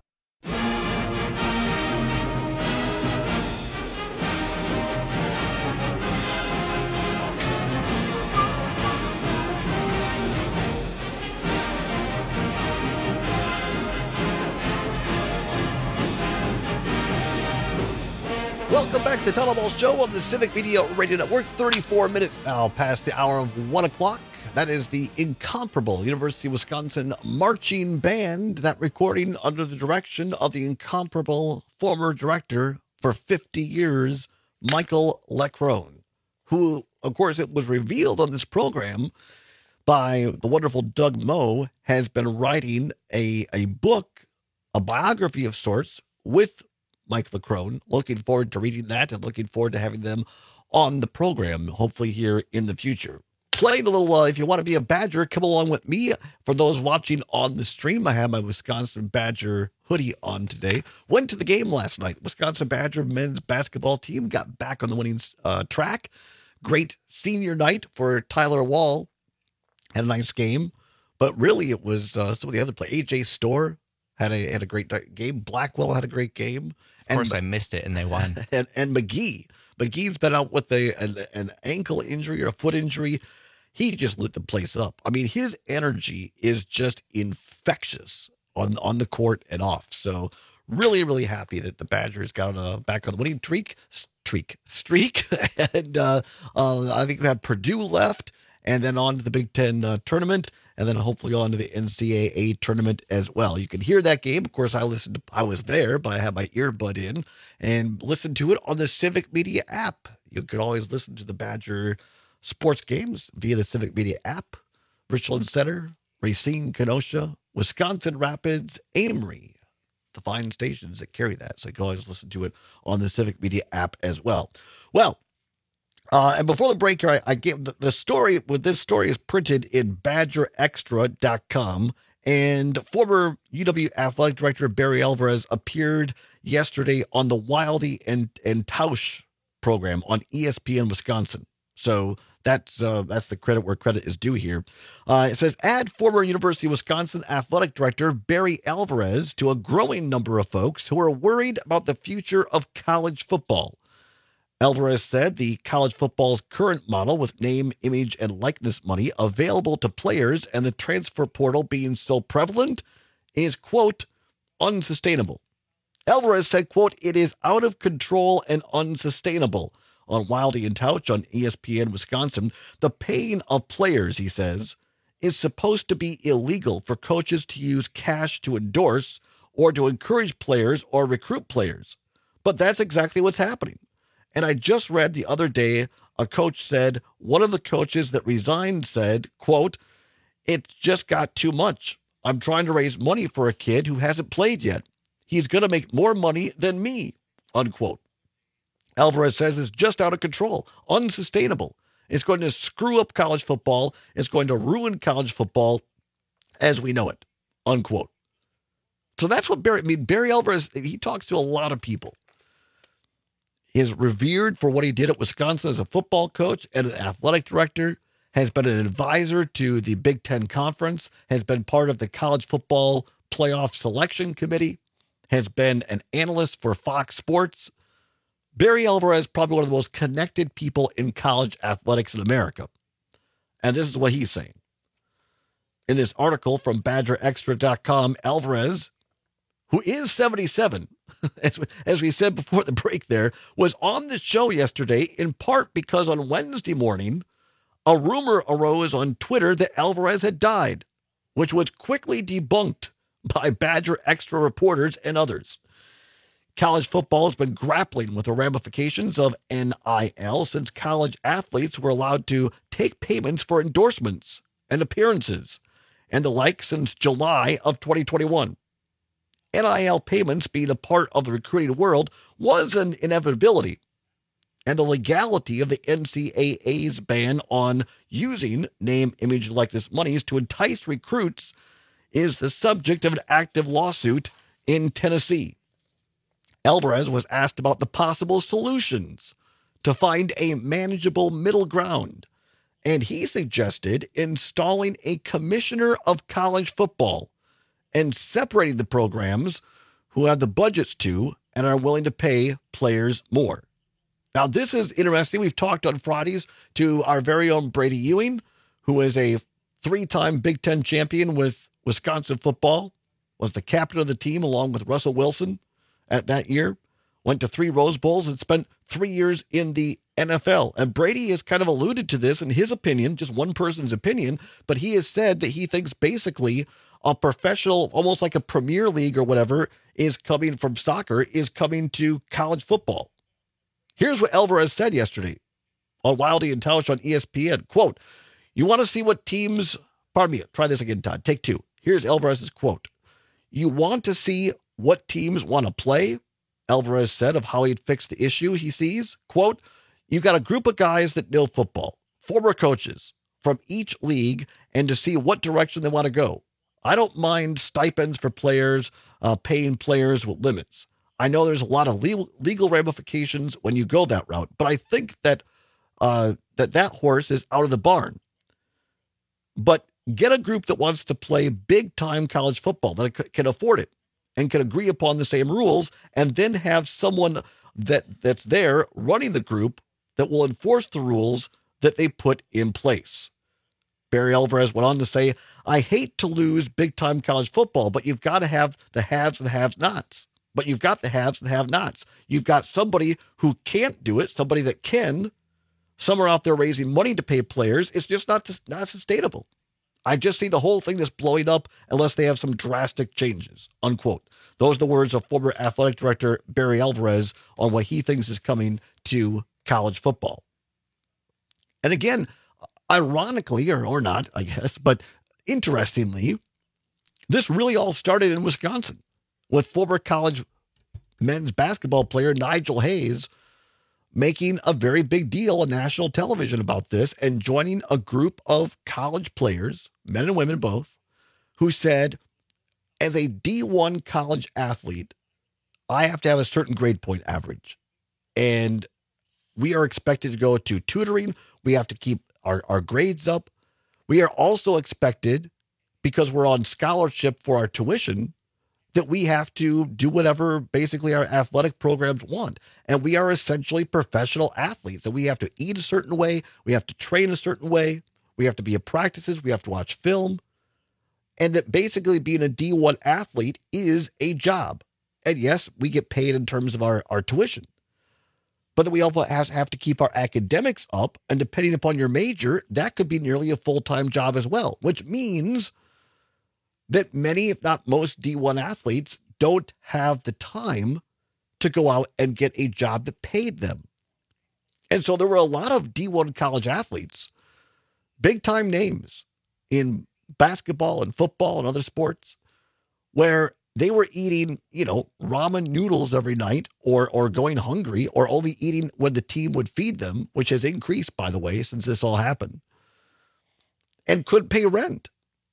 Welcome back to the Tunnel Ball Show on the Civic Media Radio Network. 34 minutes now past the hour of 1 o'clock. That is the incomparable University of Wisconsin Marching Band. That recording under the direction of the incomparable former director for 50 years, Michael Leckrone, who, of course, it was revealed on this program by the wonderful Doug Moe, has been writing a book, a biography of sorts, with Mike Leckrone. Looking forward to reading that and looking forward to having them on the program, hopefully here in the future. Playing a little, if you want to be a Badger, come along with me. For those watching on the stream, I have my Wisconsin Badger hoodie on today. Went to the game last night. Wisconsin Badger men's basketball team got back on the winning track. Great senior night for Tyler Wall. Had a nice game. But really, it was some of the other players. AJ Storr had a great game. Blackwell had a great game. Of course, I missed it, and they won. And McGee. McGee's been out with an ankle injury or a foot injury. He just lit the place up. I mean, his energy is just infectious on the court and off. So really, really happy that the Badgers got back on the winning streak. And I think we have Purdue left, and then on to the Big Ten tournament, and then hopefully on to the NCAA tournament as well. You can hear that game. Of course, I was there, but I had my earbud in and listened to it on the Civic Media app. You can always listen to the Badger sports games via the Civic Media app. Richland Center, Racine, Kenosha, Wisconsin Rapids, Amory, the fine stations that carry that. So you can always listen to it on the Civic Media app as well. Well, and before the break here, I gave the story. This story is printed in BadgerExtra.com, and former UW athletic director Barry Alvarez appeared yesterday on the Wildy and Tausch program on ESPN Wisconsin. So that's the credit where credit is due here. It says, add former University of Wisconsin athletic director Barry Alvarez to a growing number of folks who are worried about the future of college football. Alvarez said the college football's current model with name, image, and likeness money available to players and the transfer portal being so prevalent is, quote, unsustainable. Alvarez said, quote, it is out of control and unsustainable. On Wildy and Tausch on ESPN Wisconsin, the paying of players, he says, is supposed to be illegal for coaches to use cash to endorse or to encourage players or recruit players. But that's exactly what's happening. And I just read the other day, a coach said, one of the coaches that resigned said, quote, it's just got too much. I'm trying to raise money for a kid who hasn't played yet. He's going to make more money than me, unquote. Alvarez says it's just out of control, unsustainable. It's going to screw up college football. It's going to ruin college football as we know it, unquote. So that's what Barry Alvarez, he talks to a lot of people. He is revered for what he did at Wisconsin as a football coach and an athletic director, has been an advisor to the Big Ten Conference, has been part of the college football playoff selection committee, has been an analyst for Fox Sports. Barry Alvarez, probably one of the most connected people in college athletics in America. And this is what he's saying. In this article from BadgerExtra.com, Alvarez, who is 77, as we said before the break there, was on the show yesterday in part because on Wednesday morning, a rumor arose on Twitter that Alvarez had died, which was quickly debunked by Badger Extra reporters and others. College football has been grappling with the ramifications of NIL since college athletes were allowed to take payments for endorsements and appearances and the like since July of 2021. NIL payments being a part of the recruiting world was an inevitability, and the legality of the NCAA's ban on using name, image, and likeness monies to entice recruits is the subject of an active lawsuit in Tennessee. Alvarez was asked about the possible solutions to find a manageable middle ground, And he suggested installing a commissioner of college football and separating the programs who have the budgets to and are willing to pay players more. Now, this is interesting. We've talked on Fridays to our very own Brady Ewing, who is a 3-time Big Ten champion with Wisconsin football, was the captain of the team along with Russell Wilson at that year, went to 3 Rose Bowls and spent 3 years in the NFL. And Brady has kind of alluded to this in his opinion, just one person's opinion, but he has said that he thinks basically a professional, almost like a Premier League or whatever, is coming from soccer, is coming to college football. Here's what Alvarez said yesterday on Wildy and Tausch on ESPN. Quote, you want to see what teams, pardon me, try this again, Todd, take 2. Here's Alvarez's quote. You want to see what teams want to play? Alvarez said of how he'd fix the issue he sees. Quote, you got a group of guys that know football, former coaches from each league, and to see what direction they want to go. I don't mind stipends for players, paying players with limits. I know there's a lot of legal ramifications when you go that route, but I think that that horse is out of the barn. But get a group that wants to play big-time college football, that can afford it and can agree upon the same rules, and then have someone that's there running the group that will enforce the rules that they put in place. Barry Alvarez went on to say, I hate to lose big-time college football, but you've got to have the haves and have-nots. But you've got the haves and have-nots. You've got somebody who can't do it, somebody that can. Some are out there raising money to pay players. It's just not sustainable. I just see the whole thing that's blowing up unless they have some drastic changes, unquote. Those are the words of former athletic director Barry Alvarez on what he thinks is coming to college football. And again, ironically, or not, I guess, but interestingly, this really all started in Wisconsin with former college men's basketball player Nigel Hayes making a very big deal on national television about this and joining a group of college players, men and women both, who said, as a D1 college athlete, I have to have a certain grade point average. And we are expected to go to tutoring. We have to keep our grades up. We are also expected, because we're on scholarship for our tuition, that we have to do whatever basically our athletic programs want. And we are essentially professional athletes. And we have to eat a certain way. We have to train a certain way. We have to be at practices. We have to watch film. And that basically being a D1 athlete is a job. And yes, we get paid in terms of our tuition. But that we also have to keep our academics up. And depending upon your major, that could be nearly a full-time job as well, which means that many, if not most, D1 athletes don't have the time to go out and get a job that paid them. And so there were a lot of D1 college athletes, big-time names in basketball and football and other sports, where they were eating, ramen noodles every night or going hungry or only eating when the team would feed them, which has increased, by the way, since this all happened, and couldn't pay rent.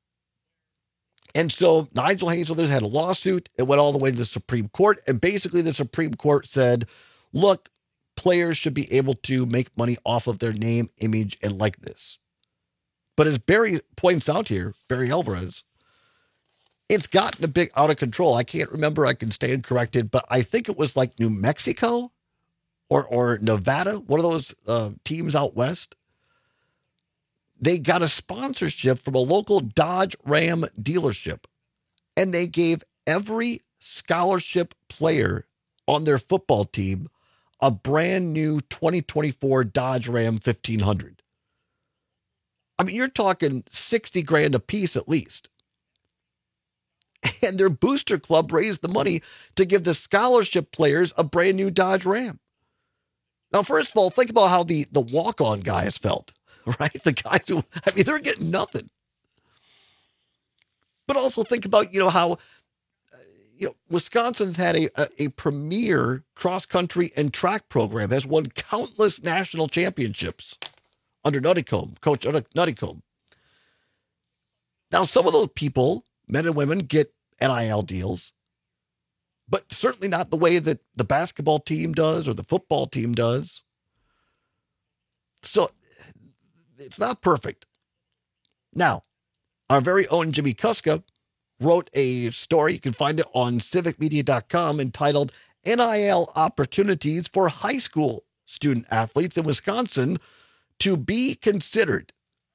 And so Nigel Hayes had a lawsuit. It went all the way to the Supreme Court. And basically the Supreme Court said, look, players should be able to make money off of their name, image, and likeness. But as Barry points out here, Barry Alvarez, it's gotten a bit out of control. I can't remember. I can stand corrected, but I think it was like New Mexico or Nevada, one of those teams out west. They got a sponsorship from a local Dodge Ram dealership, and they gave every scholarship player on their football team a brand new 2024 Dodge Ram 1500. I mean, you're talking $60,000 a piece at least. And their booster club raised the money to give the scholarship players a brand new Dodge Ram. Now, first of all, think about how the walk-on guys felt. Right? The guys who, they're getting nothing. But also think about, how, Wisconsin's had a premier cross-country and track program, has won countless national championships under Nuttycombe, Coach Nuttycombe. Now, some of those people, men and women, get NIL deals, but certainly not the way that the basketball team does or the football team does. So it's not perfect. Now, our very own Jimmy Kuska wrote a story. You can find it on civicmedia.com entitled NIL Opportunities for High School Student Athletes in Wisconsin to be Considered.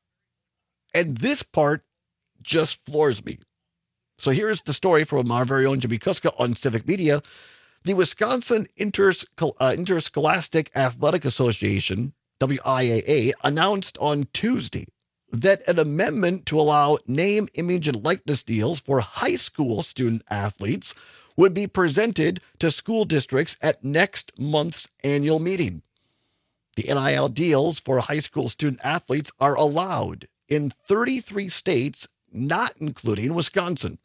And this part just floors me. So here's the story from our very own Jimmy Kuska on Civic Media. The Wisconsin Interscholastic Athletic Association, WIAA, announced on Tuesday that an amendment to allow name, image, and likeness deals for high school student athletes would be presented to school districts at next month's annual meeting. The NIL deals for high school student athletes are allowed in 33 states, not including Wisconsin,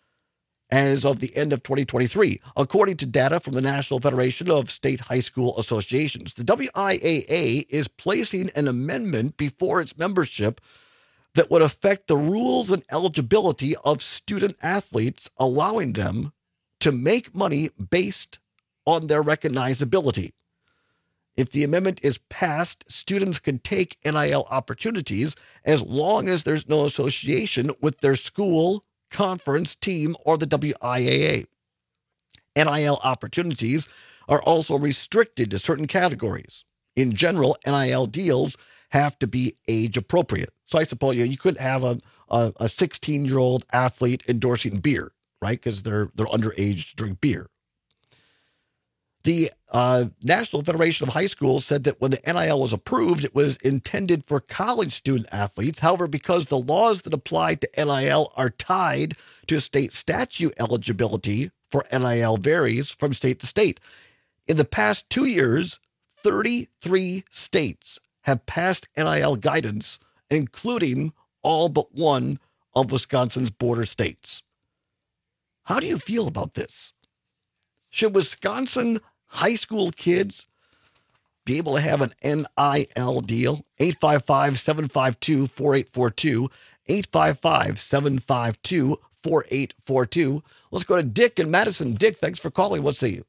as of the end of 2023, according to data from the National Federation of State High School Associations. The WIAA is placing an amendment before its membership that would affect the rules and eligibility of student athletes, allowing them to make money based on their recognizability. If the amendment is passed, students can take NIL opportunities as long as there's no association with their school, conference, team, or the WIAA. NIL opportunities are also restricted to certain categories. In general, NIL deals have to be age appropriate. So I suppose you couldn't have a 16-year-old athlete endorsing beer, right? Because they're underage to drink beer. The National Federation of High Schools said that when the NIL was approved, it was intended for college student athletes. However, because the laws that apply to NIL are tied to state statute eligibility for NIL varies from state to state. In the past 2 years, 33 states have passed NIL guidance, including all but one of Wisconsin's border states. How do you feel about this? Should Wisconsin high school kids be able to have an NIL deal? 855-752-4842. 855-752-4842. Let's go to Dick in Madison. Dick, thanks for calling. What say you?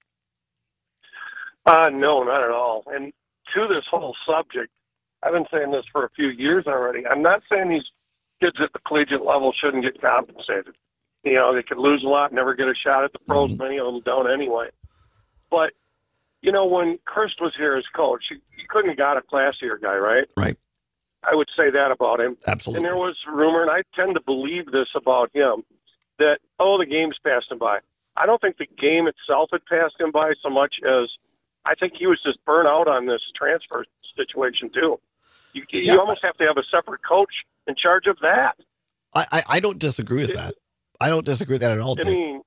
No, not at all. And to this whole subject, I've been saying this for a few years already. I'm not saying these kids at the collegiate level shouldn't get compensated. You know, they could lose a lot, never get a shot at the pros. Many of them don't anyway. But, you know, when Kirst was here as coach, you couldn't have got a classier guy, right? Right. I would say that about him. Absolutely. And there was rumor, and I tend to believe this about him, that, the game's passed him by. I don't think the game itself had passed him by so much as I think he was just burnt out on this transfer situation, too. You almost have to have a separate coach in charge of that. I don't disagree with that. I don't disagree with that at all, Dick. I mean,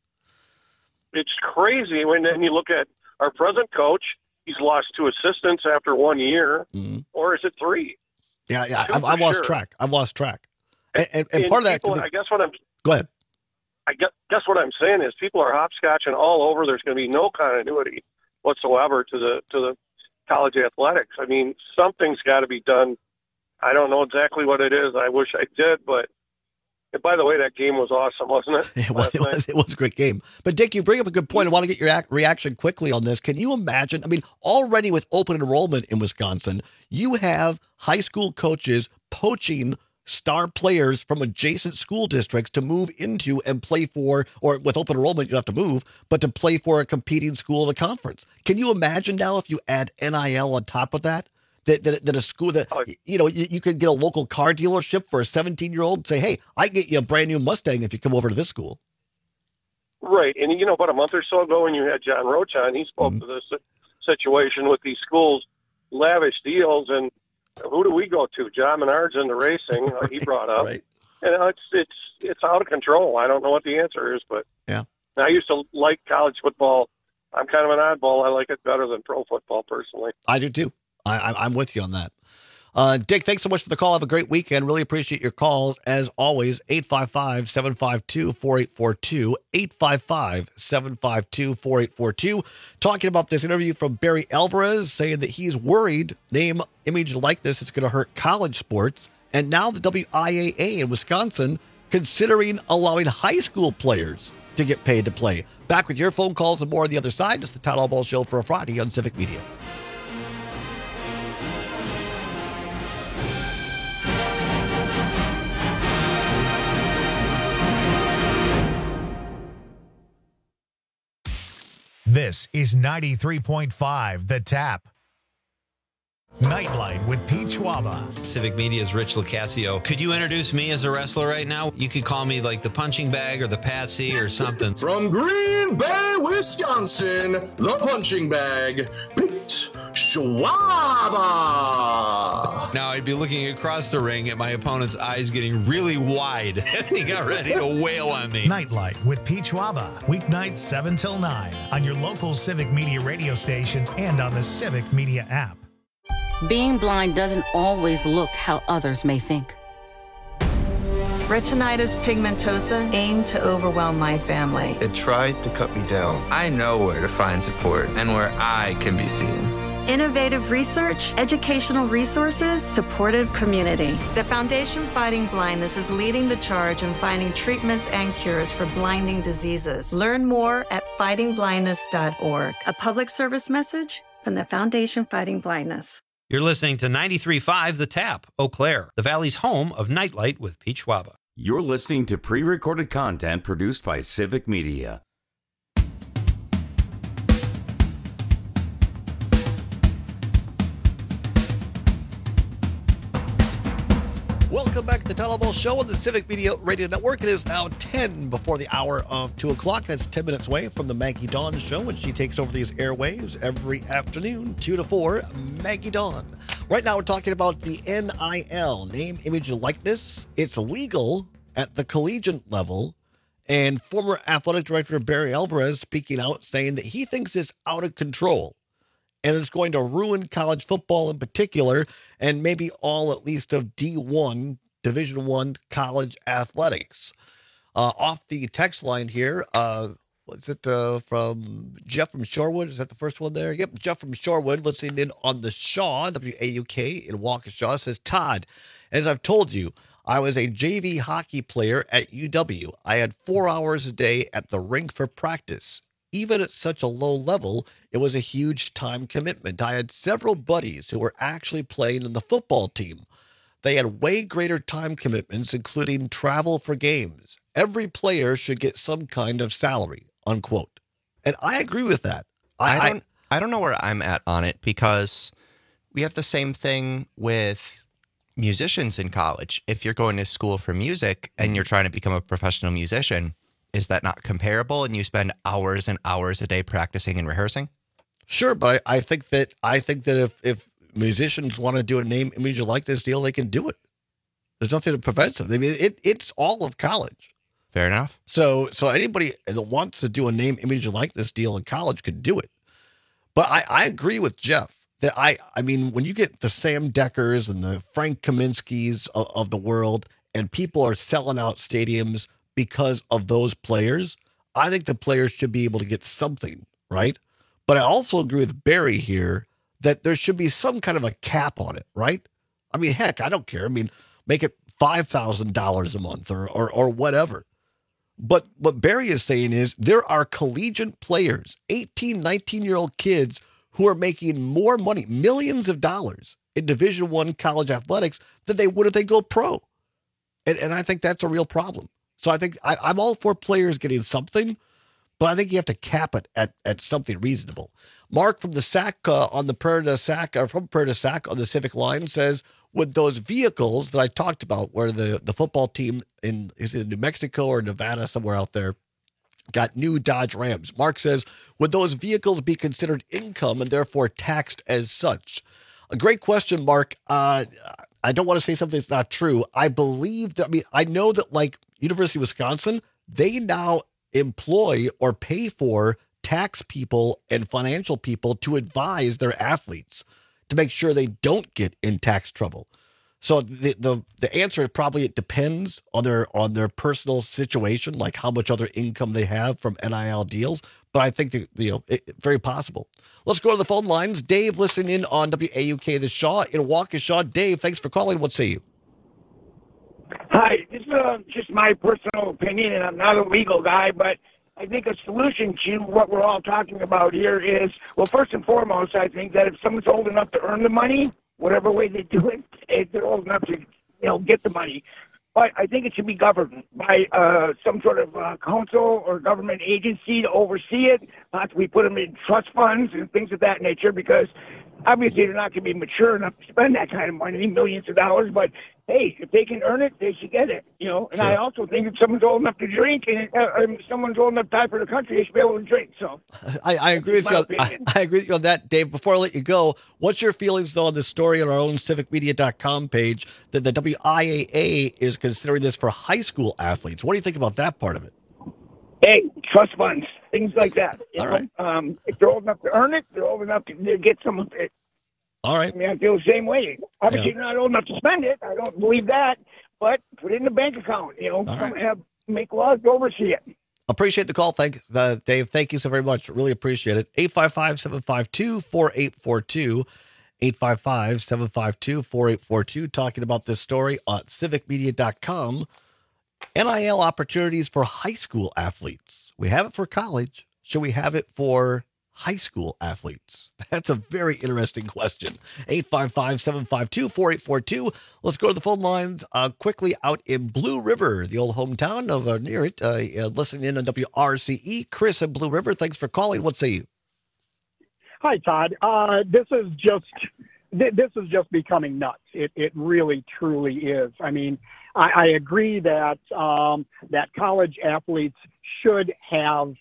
it's crazy when then you look at our present coach. He's lost 2 assistants after 1 year, or is it 3? Yeah. I've lost track. I've lost track. And part of that, people, I guess what I'm. Go ahead. I guess what I'm saying is people are hopscotching all over. There's going to be no continuity whatsoever to the college athletics. I mean, something's got to be done. I don't know exactly what it is. I wish I did, but. And by the way, that game was awesome, wasn't it? It was a great game. But, Dick, you bring up a good point. I want to get your reaction quickly on this. Can you imagine? I mean, already with open enrollment in Wisconsin, you have high school coaches poaching star players from adjacent school districts to move into and play for, or with open enrollment, you don't have to move, but to play for a competing school in a conference. Can you imagine now if you add NIL on top of that? That a school that, you could get a local car dealership for a 17-year-old and say, hey, I can get you a brand new Mustang if you come over to this school. Right. And, about a month or so ago when you had John Roach on, he spoke to this situation with these schools, lavish deals. And who do we go to? John Menard's in the racing, he brought up. Right. And it's out of control. I don't know what the answer is, but yeah. I used to like college football. I'm kind of an oddball. I like it better than pro football personally. I do too. I'm with you on that. Dick, thanks so much for the call. Have a great weekend. Really appreciate your calls. As always, 855-752-4842, 855-752-4842. Talking about this interview from Barry Alvarez, saying that he's worried name, image, and likeness is going to hurt college sports. And now the WIAA in Wisconsin considering allowing high school players to get paid to play. Back with your phone calls and more on the other side. It's the Town Hall Ball Show for a Friday on Civic Media. This is 93.5 The Tap. Nightlight with Pete Schwaba. Civic Media's Rich Locascio. Could you introduce me as a wrestler right now? You could call me like the punching bag or the Patsy or something. From Green Bay, Wisconsin, the punching bag, Pete Schwaba. Now I'd be looking across the ring at my opponent's eyes getting really wide as he got ready to wail on me. Nightlight with Pete Schwaba. Weeknights 7 till 9 on your local Civic Media radio station and on the Civic Media app. Being blind doesn't always look how others may think. Retinitis pigmentosa aimed to overwhelm my family. It tried to cut me down. I know where to find support and where I can be seen. Innovative research, educational resources, supportive community. The Foundation Fighting Blindness is leading the charge in finding treatments and cures for blinding diseases. Learn more at fightingblindness.org. A public service message from the Foundation Fighting Blindness. You're listening to 93.5 The Tap, Eau Claire, the Valley's home of Nightlight with Pete Schwaba. You're listening to pre-recorded content produced by Civic Media. Welcome back to the Teller Show on the Civic Media Radio Network. It is now 10 before the hour of 2 o'clock. That's 10 minutes away from the Maggie Dawn Show, when she takes over these airwaves every afternoon, 2 to 4, Maggie Dawn. Right now we're talking about the NIL, name, image, and likeness. It's legal at the collegiate level, and former athletic director Barry Alvarez speaking out, saying that he thinks it's out of control and it's going to ruin college football in particular, and maybe all at least of D1, Division I college athletics. Off the text line here, what's it from Jeff from Shorewood? Is that the first one there? Yep, Jeff from Shorewood, listening in on the Shaw, WAUK in Waukesha, says, Todd, as I've told you, I was a JV hockey player at UW. I had 4 hours a day at the rink for practice. Even at such a low level, it was a huge time commitment. I had several buddies who were actually playing in the football team. They had way greater time commitments, including travel for games. Every player should get some kind of salary, unquote. And I agree with that. I don't know where I'm at on it, because we have the same thing with musicians in college. If you're going to school for music and you're trying to become a professional musician, is that not comparable, and you spend hours and hours a day practicing and rehearsing? Sure, but I think that if musicians want to do a name, image, and likeness deal, they can do it. There's nothing that prevents them. I mean, it's all of college. Fair enough. So anybody that wants to do a name, image, and likeness deal in college could do it. But I agree with Jeff that I mean, when you get the Sam Deckers and the Frank Kaminsky's of the world, and people are selling out stadiums because of those players, I think the players should be able to get something, right? But I also agree with Barry here that there should be some kind of a cap on it, right? I mean, heck, I don't care. I mean, make it $5,000 a month or whatever. But what Barry is saying is there are collegiate players, 18, 19-year-old kids who are making more money, millions of dollars in Division I college athletics than they would if they go pro. And I think that's a real problem. So I think I'm all for players getting something, but I think you have to cap it at something reasonable. Mark from the SAC on the Prairie du Sac, from Prairie du Sac on the Civic line says, with those vehicles that I talked about, where the football team in New Mexico or Nevada, somewhere out there, got new Dodge Rams. Mark says, would those vehicles be considered income and therefore taxed as such? A great question, Mark. I don't want to say something that's not true. I believe that, I know that like University of Wisconsin, they now employ or pay for tax people and financial people to advise their athletes to make sure they don't get in tax trouble. So the answer is probably it depends on their personal situation, like how much other income they have from NIL deals. But I think that, very possible. Let's go to the phone lines. Dave, listening in on WAUK the Shaw in Waukesha. Dave, thanks for calling. What say you? Hi, this is just my personal opinion, and I'm not a legal guy, but I think a solution to what we're all talking about here is, well, first and foremost, I think that if someone's old enough to earn the money, whatever way they do it, if they're old enough to, get the money, but I think it should be governed by some sort of council or government agency to oversee it. We put them in trust funds and things of that nature, because obviously they're not going to be mature enough to spend that kind of money, millions of dollars. But hey, if they can earn it, they should get it. You know. And Sure. I also think if someone's old enough to drink and if someone's old enough to die for the country, they should be able to drink. So I agree with you. I agree with you on that, Dave. Before I let you go, what's your feelings though on this story on our own civicmedia.com page that the WIAA is considering this for high school athletes? What do you think about that part of it? hey, trust funds, things like that. You All know? right. If they're old enough to earn it, they're old enough to get some of it. All right. I mean, I feel the same way. Obviously, you're not old enough to spend it. I don't believe that. But put it in the bank account. You know, make laws to oversee it. Appreciate the call. Thank Dave. Thank you so very much. Really appreciate it. 855-752-4842. 855-752-4842. Talking about this story on civicmedia.com. NIL opportunities for high school athletes. We have it for college. Should we have it for high school athletes? That's a very interesting question. 855-752-4842. Let's go to the phone lines quickly out in Blue River, the old hometown of near it. Listening in on WRCE. Chris in Blue River, thanks for calling. What say you? Hi, Todd. This is just becoming nuts. It really, truly is. I mean, I agree that that college athletes should have,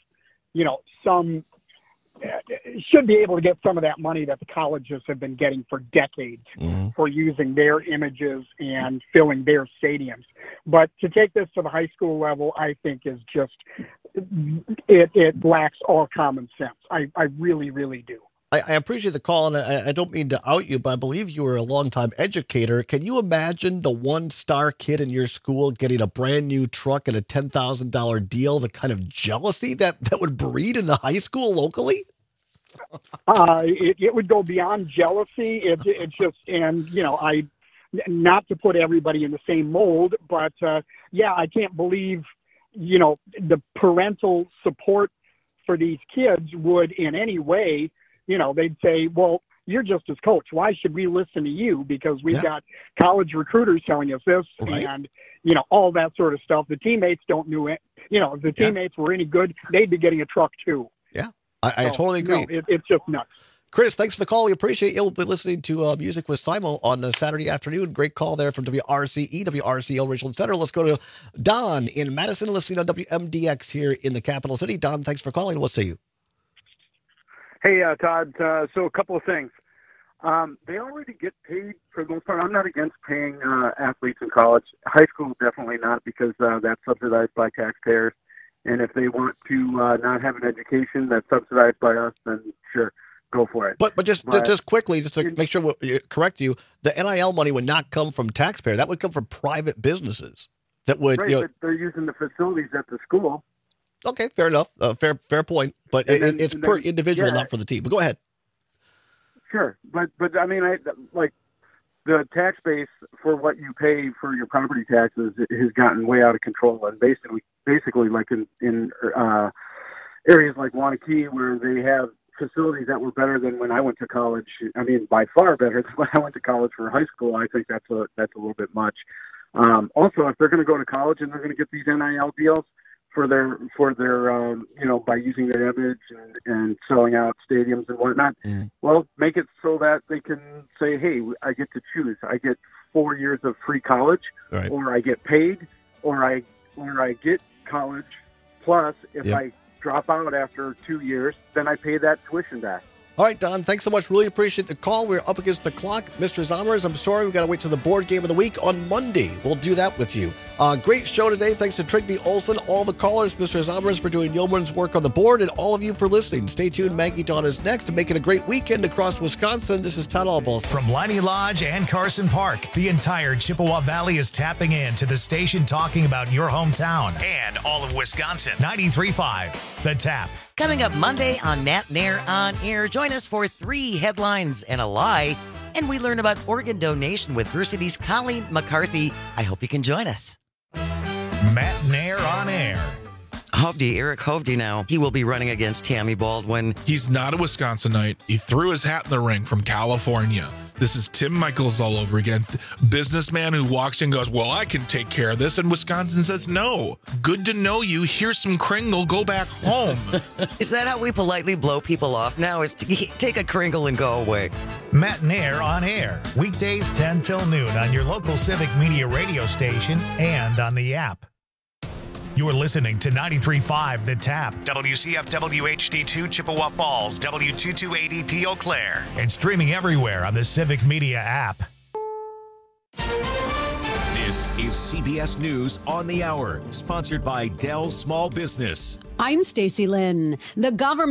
should be able to get some of that money that the colleges have been getting for decades for using their images and filling their stadiums. But to take this to the high school level, I think is just, it lacks all common sense. I really, really do. I appreciate the call, and I don't mean to out you, but I believe you were a longtime educator. Can you imagine the one-star kid in your school getting a brand new truck and a $10,000 deal, the kind of jealousy that would breed in the high school locally? It would go beyond jealousy. It's just, and, not to put everybody in the same mold, but, I can't believe, the parental support for these kids would in any way, they'd say, well, you're just as coach. Why should we listen to you? Because we've got college recruiters telling us this and, all that sort of stuff. The teammates don't know it. If the teammates were any good, they'd be getting a truck too. Yeah, I totally agree. It's just nuts. Chris, thanks for the call. We appreciate you. We'll be listening to Music with Simo on Saturday afternoon. Great call there from WRCE, WRCO Richland Center. Let's go to Don in Madison, listening on WMDX here in the capital city. Don, thanks for calling. What say you? Hey, Todd. So a couple of things. They already get paid for the most part. I'm not against paying athletes in college. High school, definitely not, because that's subsidized by taxpayers. And if they want to not have an education that's subsidized by us, then sure, go for it. But just quickly, just to make sure we correct you, the NIL money would not come from taxpayers. That would come from private businesses. That would, but they're using the facilities at the school. Okay, fair enough. Fair point. But it's per individual, not for the team. But go ahead. Sure, but I mean, like the tax base for what you pay for your property taxes has gotten way out of control, and basically, like in areas like Wanakee, where they have facilities that were better than when I went to college. I mean, by far better than when I went to college for high school. I think that's a little bit much. Also, if they're going to go to college and they're going to get these NIL deals for their by using their image and selling out stadiums and whatnot, well, make it so that they can say, hey, I get to choose. I get 4 years of free college, or I get paid, or I get college plus if I drop out after 2 years, then I pay that tuition back. All right, Don, thanks so much. Really appreciate the call. We're up against the clock. Mr. Zommers, I'm sorry. We've got to wait till the board game of the week on Monday. We'll do that with you. Great show today. Thanks to Trigby Olson, all the callers, Mr. Zommers for doing yeoman's work on the board, and all of you for listening. Stay tuned. Maggie Dawn is next to make it a great weekend across Wisconsin. This is Todd Allballs. From Liney Lodge and Carson Park, the entire Chippewa Valley is tapping in to the station talking about your hometown and all of Wisconsin. 93.5, The Tap. Coming up Monday on Nat Nair On Air, join us for 3 headlines and a lie, and we learn about organ donation with Versity's Colleen McCarthy. I hope you can join us. Matt Nair On Air. Eric Hovde now. He will be running against Tammy Baldwin. He's not a Wisconsinite. He threw his hat in the ring from California. This is Tim Michaels all over again. Businessman who walks in and goes, well, I can take care of this. And Wisconsin says, no. Good to know you. Here's some Kringle. Go back home. Is that how we politely blow people off now? Is to take a Kringle and go away? Matt Nair on air. Weekdays 10 till noon on your local Civic Media radio station and on the app. You're listening to 93.5 The Tap, WCFW HD2 Chippewa Falls, W228EP Eau Claire, and streaming everywhere on the Civic Media app. This is CBS News on the Hour, sponsored by Dell Small Business. I'm Stacy Lynn. The government